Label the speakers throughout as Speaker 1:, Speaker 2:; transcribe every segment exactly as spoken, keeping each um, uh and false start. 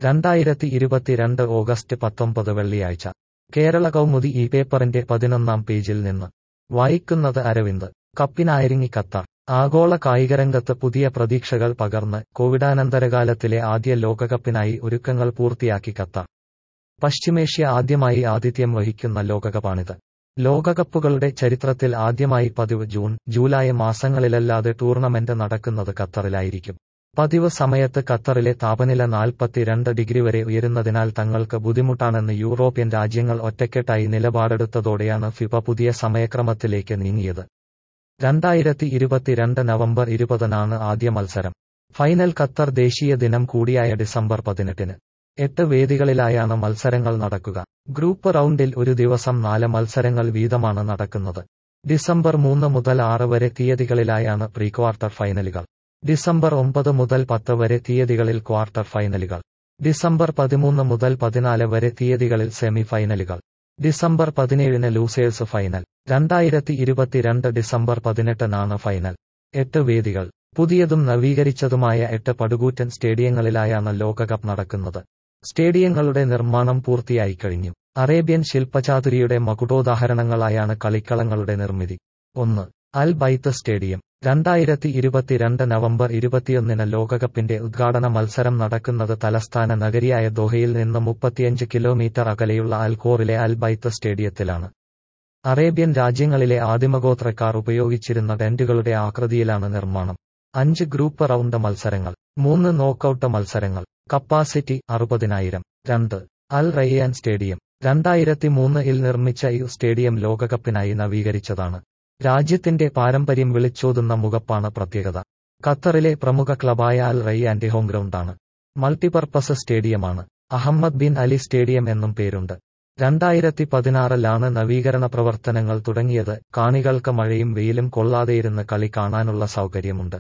Speaker 1: രണ്ടായിരത്തി ഇരുപത്തിരണ്ട് ഓഗസ്റ്റ് പത്തൊമ്പത് വെള്ളിയാഴ്ച കേരള കൗമുദി ഈ പേപ്പറിന്റെ പതിനൊന്നാം പേജിൽ നിന്ന് വായിക്കുന്നത് അരവിന്ദ്. കപ്പിനായൊരുങ്ങി ഖത്തർ. ആഗോള കായികരംഗത്ത് പുതിയ പ്രതീക്ഷകൾ പകർന്ന് കോവിഡാനന്തരകാലത്തിലെ ആദ്യ ലോകകപ്പിനായി ഒരുക്കങ്ങൾ പൂർത്തിയാക്കി ഖത്തർ. പശ്ചിമേഷ്യ ആദ്യമായി ആതിഥ്യം വഹിക്കുന്ന ലോകകപ്പാണിത്. ലോകകപ്പുകളുടെ ചരിത്രത്തിൽ ആദ്യമായി പതിവ് ജൂൺ, ജൂലൈ മാസങ്ങളിലല്ലാതെ ടൂർണമെന്റ് നടക്കുന്നത് ഖത്തറിലായിരിക്കും. പതിവ് സമയത്ത് ഖത്തറിലെ താപനില നാൽപ്പത്തിരണ്ട് ഡിഗ്രി വരെ ഉയരുന്നതിനാൽ തങ്ങൾക്ക് ബുദ്ധിമുട്ടാണെന്ന് യൂറോപ്യൻ രാജ്യങ്ങൾ ഒറ്റക്കെട്ടായി നിലപാടെടുത്തതോടെയാണ് ഫിഫ പുതിയ സമയക്രമത്തിലേക്ക് നീങ്ങിയത്. രണ്ടായിരത്തി ഇരുപത്തിരണ്ട് നവംബർ ഇരുപതിനാണ് ആദ്യ മത്സരം. ഫൈനൽ ഖത്തർ ദേശീയ ദിനം കൂടിയായ ഡിസംബർ പതിനെട്ടിന്. എട്ട് വേദികളിലായാണ് മത്സരങ്ങൾ നടക്കുക. ഗ്രൂപ്പ് റൗണ്ടിൽ ഒരു ദിവസം നാല് മത്സരങ്ങൾ വീതമാണ് നടക്കുന്നത്. ഡിസംബർ മൂന്ന് മുതൽ ആറ് വരെ തീയതികളിലായാണ് പ്രീ ക്വാർട്ടർ ഫൈനലുകൾ. ഡിസംബർ ഒമ്പത് മുതൽ പത്ത് വരെ തീയതികളിൽ ക്വാർട്ടർ ഫൈനലുകൾ. ഡിസംബർ പതിമൂന്ന് മുതൽ പതിനാല് വരെ തീയതികളിൽ സെമി ഫൈനലുകൾ. ഡിസംബർ പതിനേഴിന് ലൂസേഴ്സ് ഫൈനൽ. രണ്ടായിരത്തി ഇരുപത്തിരണ്ട് ഡിസംബർ പതിനെട്ടിനാണ് ഫൈനൽ. എട്ട് വേദികൾ. പുതിയതും നവീകരിച്ചതുമായ എട്ട് പടുകൂറ്റൻ സ്റ്റേഡിയങ്ങളിലായാണ് ലോകകപ്പ് നടക്കുന്നത്. സ്റ്റേഡിയങ്ങളുടെ നിർമ്മാണം പൂർത്തിയായി കഴിഞ്ഞു. അറേബ്യൻ ശില്പചാതുരിയുടെ മകുടോദാഹരണങ്ങളായാണ് കളിക്കളങ്ങളുടെ നിർമ്മിതി. ഒന്ന്. അൽ ബൈത്ത് സ്റ്റേഡിയം. രണ്ടായിരത്തി ഇരുപത്തിരണ്ട് നവംബർ ഇരുപത്തിയൊന്നിന് ലോകകപ്പിന്റെ ഉദ്ഘാടന മത്സരം നടക്കുന്നത് തലസ്ഥാന നഗരിയായ ദോഹയിൽ നിന്ന് മുപ്പത്തിയഞ്ച് കിലോമീറ്റർ അകലെയുള്ള അൽ ഖോറിലെ അൽ ബൈത്ത് സ്റ്റേഡിയത്തിലാണ്. അറേബ്യൻ രാജ്യങ്ങളിലെ ആദിമഗോത്രക്കാർ ഉപയോഗിച്ചിരുന്ന ടെന്റുകളുടെ ആകൃതിയിലാണ് നിർമ്മാണം. അഞ്ച് ഗ്രൂപ്പ് റൗണ്ട് മത്സരങ്ങൾ. മൂന്ന് നോക്കൌട്ട് മത്സരങ്ങൾ. കപ്പാസിറ്റി അറുപതിനായിരം. രണ്ട്. Al Rayyan stadium. രണ്ടായിരത്തി മൂന്നിൽ നിർമ്മിച്ച ഈ സ്റ്റേഡിയം ലോകകപ്പിനായി നവീകരിച്ചതാണ്. രാജ്യത്തിന്റെ പാരമ്പര്യം വിളിച്ചോതുന്ന മുഖപ്പാണ് പ്രത്യേകത. ഖത്തറിലെ പ്രമുഖ ക്ലബായ അൽ റയ്യാന്റെ ഹോം ഗ്രൗണ്ടാണ്. മൾട്ടിപർപ്പസ് സ്റ്റേഡിയമാണ്. അഹമ്മദ് ബിൻ അലി സ്റ്റേഡിയം എന്നും പേരുണ്ട്. രണ്ടായിരത്തി പതിനാറിലാണ് നവീകരണ പ്രവർത്തനങ്ങൾ തുടങ്ങിയത്. കാണികൾക്ക് മഴയും വെയിലും കൊള്ളാതെയിരുന്ന് കളി കാണാനുള്ള സൗകര്യമുണ്ട്.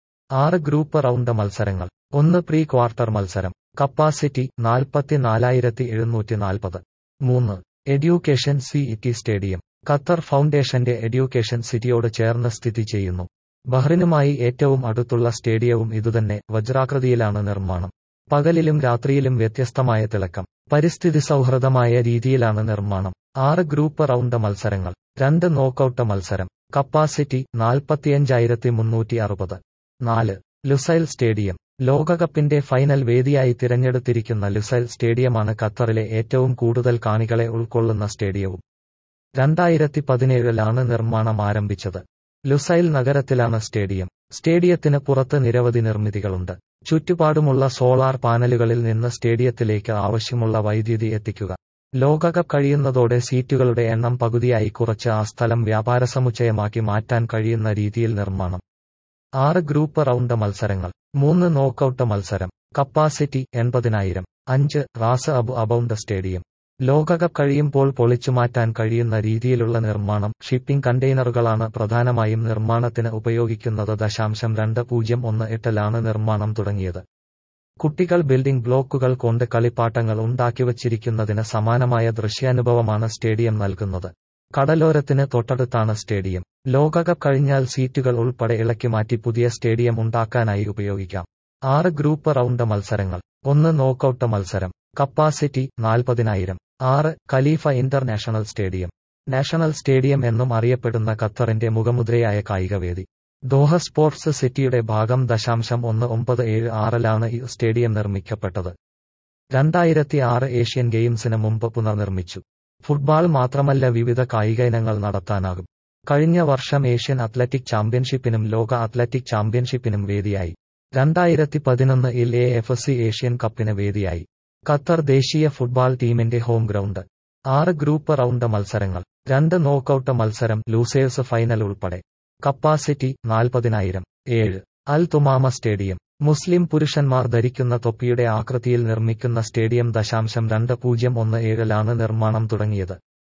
Speaker 1: ആറ് ഗ്രൂപ്പ് റൗണ്ട് മത്സരങ്ങൾ. ഒന്ന് പ്രീ ക്വാർട്ടർ മത്സരം. കപ്പാസിറ്റി നാൽപ്പത്തിനാലായിരത്തി എഴുന്നൂറ്റി നാൽപ്പത്. മൂന്ന്. Education city stadium. Qatar ഫൗണ്ടേഷന്റെ എഡ്യൂക്കേഷൻ സിറ്റിയോട് ചേർന്ന് സ്ഥിതി ചെയ്യുന്നു. ബഹ്റിനുമായി ഏറ്റവും അടുത്തുള്ള സ്റ്റേഡിയവും ഇതുതന്നെ. വജ്രാകൃതിയിലാണ് നിർമ്മാണം. പകലിലും രാത്രിയിലും വ്യത്യസ്തമായ തിളക്കം. പരിസ്ഥിതി സൗഹൃദമായ രീതിയിലാണ് നിർമ്മാണം. ആറ് ഗ്രൂപ്പ് റൗണ്ട് മത്സരങ്ങൾ. രണ്ട് നോക്കൌട്ട് മത്സരം. കപ്പാസിറ്റി നാൽപ്പത്തിയഞ്ചായിരത്തി മുന്നൂറ്റി അറുപത്. നാല്. Lusail stadium. ലോകകപ്പിന്റെ ഫൈനൽ വേദിയായി തിരഞ്ഞെടുത്തിരിക്കുന്ന ലുസൈൽ സ്റ്റേഡിയമാണ് ഖത്തറിലെ ഏറ്റവും കൂടുതൽ കാണികളെ ഉൾക്കൊള്ളുന്ന സ്റ്റേഡിയവും. രണ്ടായിരത്തി പതിനേഴിലാണ് നിർമ്മാണം ആരംഭിച്ചത്. ലുസൈൽ നഗരത്തിലാണ് സ്റ്റേഡിയം. സ്റ്റേഡിയത്തിന് പുറത്ത് നിരവധി നിർമ്മിതികളുണ്ട്. ചുറ്റുപാടുമുള്ള സോളാർ പാനലുകളിൽ നിന്ന് സ്റ്റേഡിയത്തിലേക്ക് ആവശ്യമുള്ള വൈദ്യുതി എത്തിക്കുക. ലോകകപ്പ് കഴിയുന്നതോടെ സീറ്റുകളുടെ എണ്ണം പകുതിയായി കുറച്ച് ആ സ്ഥലം വ്യാപാരസമുച്ചയമാക്കി മാറ്റാൻ കഴിയുന്ന രീതിയിൽ നിർമ്മാണം. ആറ് ഗ്രൂപ്പ് റൗണ്ട് മത്സരങ്ങൾ. മൂന്ന് നോക്കൌട്ട് മത്സരം. കപ്പാസിറ്റി എൺപതിനായിരം. അഞ്ച്. Ras Abu Aboud stadium. ലോകകപ്പ് കഴിയുമ്പോൾ പൊളിച്ചുമാറ്റാൻ കഴിയുന്ന രീതിയിലുള്ള നിർമ്മാണം. ഷിപ്പിംഗ് കണ്ടെയ്നറുകളാണ് പ്രധാനമായും നിർമ്മാണത്തിന് ഉപയോഗിക്കുന്നത്. ദശാംശം രണ്ട് പൂജ്യം ഒന്ന് എട്ടിലാണ് നിർമ്മാണം തുടങ്ങിയത്. കുട്ടികൾ ബിൽഡിംഗ് ബ്ലോക്കുകൾ കൊണ്ട് കളിപ്പാട്ടങ്ങൾ ഉണ്ടാക്കിവച്ചിരിക്കുന്നതിന് സമാനമായ ദൃശ്യാനുഭവമാണ് സ്റ്റേഡിയം നൽകുന്നത്. കടലോരത്തിന് തൊട്ടടുത്താണ് സ്റ്റേഡിയം. ലോകകപ്പ് കഴിഞ്ഞാൽ സീറ്റുകൾ ഉൾപ്പെടെ ഇളക്കി മാറ്റി പുതിയ സ്റ്റേഡിയം ഉണ്ടാക്കാനായി ഉപയോഗിക്കാം. ആറ് ഗ്രൂപ്പ് റൗണ്ട് മത്സരങ്ങൾ. ഒന്ന് നോക്കൌട്ട് മത്സരം. കപ്പാസിറ്റി നാൽപ്പതിനായിരം. ആറ്. Khalifa international stadium. National stadium എന്നും അറിയപ്പെടുന്ന ഖത്തറിന്റെ മുഖമുദ്രയായ കായികവേദി. ദോഹ സ്പോർട്സ് സിറ്റിയുടെ ഭാഗം. ദശാംശം ഒന്ന് ഒമ്പത് ഏഴ് ആറിലാണ് ഈ സ്റ്റേഡിയം നിർമ്മിക്കപ്പെട്ടത്. രണ്ടായിരത്തി ആറ് ഏഷ്യൻ ഗെയിംസിന് മുമ്പ് പുനർനിർമ്മിച്ചു. ഫുട്ബോൾ മാത്രമല്ല വിവിധ കായിക ഇനങ്ങൾ നടത്താനാകും. കഴിഞ്ഞ വർഷം ഏഷ്യൻ അത്ലറ്റിക് ചാമ്പ്യൻഷിപ്പിനും ലോക അത്ലറ്റിക് ചാമ്പ്യൻഷിപ്പിനും വേദിയായി. രണ്ടായിരത്തി പതിനൊന്നിൽ എ എഫ് സി ഏഷ്യൻ കപ്പിന് വേദിയായി. ഖത്തർ ദേശീയ ഫുട്ബോൾ ടീമിന്റെ ഹോം ഗ്രൗണ്ട്. ആറ് ഗ്രൂപ്പ് റൗണ്ട് മത്സരങ്ങൾ. രണ്ട് നോക്കൌട്ട് മത്സരം. ലൂസേഴ്സ് ഫൈനൽ ഉൾപ്പെടെ. കപ്പാസിറ്റി നാൽപ്പതിനായിരം. ഏഴ്. Al Thumama stadium. മുസ്ലിം പുരുഷന്മാർ ധരിക്കുന്ന തൊപ്പിയുടെ ആകൃതിയിൽ നിർമ്മിക്കുന്ന സ്റ്റേഡിയം. ദശാംശം രണ്ട് പൂജ്യം ഒന്ന് ഏഴിലാണ് നിർമ്മാണം തുടങ്ങിയത്.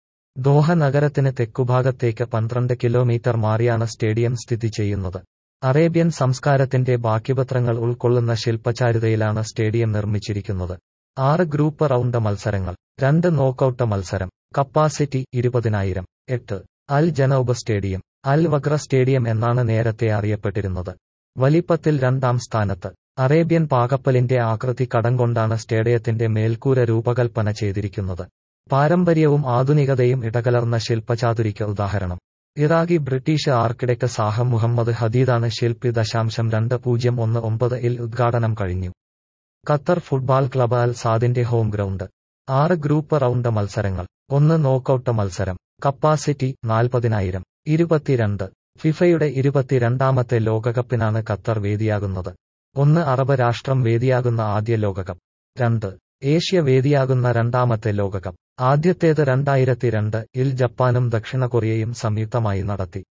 Speaker 1: ദോഹ നഗരത്തിന് തെക്കുഭാഗത്തേക്ക് പന്ത്രണ്ട് കിലോമീറ്റർ മാറിയാണ് സ്റ്റേഡിയം സ്ഥിതി ചെയ്യുന്നത്. അറേബ്യൻ സംസ്കാരത്തിന്റെ ബാക്കിപത്രങ്ങൾ ഉൾക്കൊള്ളുന്ന ശില്പചാരുതയിലാണ് സ്റ്റേഡിയം നിർമ്മിച്ചിരിക്കുന്നത്. ആറ് ഗ്രൂപ്പ് റൗണ്ട് മത്സരങ്ങൾ. രണ്ട് നോക്കൌട്ട് മത്സരം. കപ്പാസിറ്റി ഇരുപതിനായിരം. എട്ട്. അൽ ജനൌബ് സ്റ്റേഡിയം. അൽ വഗ്ര സ്റ്റേഡിയം എന്നാണ് നേരത്തെ അറിയപ്പെട്ടിരുന്നത്. വലിപ്പത്തിൽ രണ്ടാം സ്ഥാനത്ത്. അറേബ്യൻ പാകപ്പലിന്റെ ആകൃതി കടം കൊണ്ടാണ് സ്റ്റേഡിയത്തിന്റെ മേൽക്കൂര രൂപകൽപ്പന ചെയ്തിരിക്കുന്നത്. പാരമ്പര്യവും ആധുനികതയും ഇടകലർന്ന ശില്പചാതുരിക്ക് ഉദാഹരണം. Iraqi British architect Zaha Mohammed ഹദീദാണ് ശില്പി. ദശാംശം രണ്ട് പൂജ്യം ഒന്ന് ഒമ്പത് ഇൽ ഉദ്ഘാടനം കഴിഞ്ഞു. ഖത്തർ ഫുട്ബോൾ ക്ലബ് അൽ സാദിന്റെ ഹോം ഗ്രൗണ്ട്. ആറ് ഗ്രൂപ്പ് റൗണ്ട് മത്സരങ്ങൾ. ഒന്ന് നോക്കൌട്ട് മത്സരം. കപ്പാസിറ്റി നാൽപ്പതിനായിരം. ഇരുപത്തിരണ്ട്. ഫിഫയുടെ ഇരുപത്തിരണ്ടാമത്തെ ലോകകപ്പിനാണ് ഖത്തർ വേദിയാകുന്നത്. ഒന്ന് അറബ് രാഷ്ട്രം വേദിയാകുന്ന ആദ്യ ലോകകപ്പ്. രണ്ട് ഏഷ്യ വേദിയാകുന്ന രണ്ടാമത്തെ ലോകകപ്പ്. ആദ്യത്തേത് രണ്ടായിരത്തി രണ്ട് ഇൽ ജപ്പാനും ദക്ഷിണ കൊറിയയും സംയുക്തമായി നടത്തി.